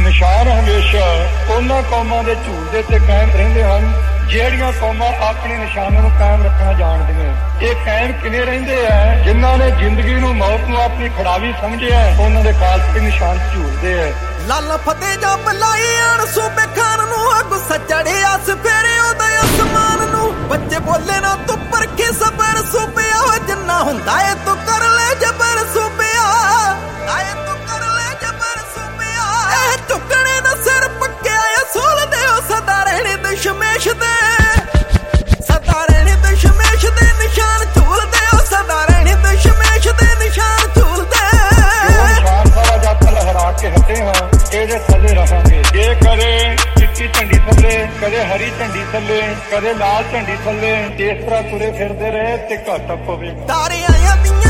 ਨਿਸ਼ਾਨ ਹਮੇਸ਼ਾ ਉਹਨਾਂ ਕੌਮਾਂ ਦੇ ਝੂਲਦੇ ਤੇ ਕਾਇਮ ਰਹਿੰਦੇ ਹਨ ਜਿਹੜੀਆਂ ਕੌਮਾਂ ਆਪਣੇ ਨਿਸ਼ਾਨਾਂ ਨੂੰ ਕਾਇਮ ਰੱਖਣਾ ਜਾਣਦੀਆਂ। ਇਹ ਕਾਇਮ ਕਿਵੇਂ ਰਹਿੰਦੇ ਆ? ਜਿਨ੍ਹਾਂ ਨੇ ਜ਼ਿੰਦਗੀ ਨੂੰ ਮੌਤ ਨੂੰ ਆਪਣੀ ਖੜਾਵੀ ਸਮਝਿਆ, ਉਹਨਾਂ ਦੇ ਖਾਲਸੇ ਦੇ ਨਿਸ਼ਾਨ ਝੂਲਦੇ ਆ। ਲਾਲਾ ਫਤਿਹ ਜਾ ਬੁਲਾਈ ਆਣ ਸੂਬੇ ਖਾਨ ਨੂੰ, ਗੁੱਸਾ ਚੜਿਆ ਸਫੇਰੇ ਉਹਦੇ ਅਸਮਾਨ ਨੂੰ। ਬੱਚੇ ਬੋਲੇ ਨਾ ਤੂੰ ਪਰਖੇ ਸਬਰ ਸੂਬਿਆ, ਜਿੰਨਾ ਹੁੰਦਾ ਏ ਤੂੰ ਕਰ ਲੈ ਜਬਰ ਸੂਬਿਆ, ਆਏ ਤੂੰ ਕਰ ਲੈ ਜਬਰ ਸੂਬਿਆ। ਇਹ ਝੁਕਣੇ ਦਾ ਸਿਰ ਪੱਕਿਆ ਅਸੂਲ ਦੇ ਉਹ ਸਦਾ ਰਹਿਣੇ ਦਸ਼ਮੇਸ਼ ਦੇ, ਸਦਾ ਰਹਿਣੇ ਦਸ਼ਮੇਸ਼ ਦੇ ਨਿਸ਼ਾਨ ਝੂਲਦੇ ਉਹ ਸਦਾ ਰਹਿਣੇ ਦਸ਼ਮੇਸ਼ ਦੇ ਨਿਸ਼ਾਨ ਝੂਲਦੇ। ਨਿਸ਼ਾਨ ਸਾਰਾ ਜੱਟ ਲਹਿਰਾ ਕੇ ਹਟੇ ਹਾਂ, ਇਹਦੇ ਥੱਲੇ ਰਹਾਂਗੇ। ਜੇ ਕਦੇ ਚਿੱਟੀ ਝੰਡੀ ਥੱਲੇ, ਕਦੇ ਹਰੀ ਝੰਡੀ ਥੱਲੇ, ਕਦੇ ਲਾਲ ਝੰਡੀ ਥੱਲੇ, ਇਸ ਤਰ੍ਹਾਂ ਤੁਰੇ ਫਿਰਦੇ ਰਹੇ ਤੇ ਘਾਟਾ ਪਵੇਗਾ। ਤਾਰਿਆਂ ਦੀਆਂ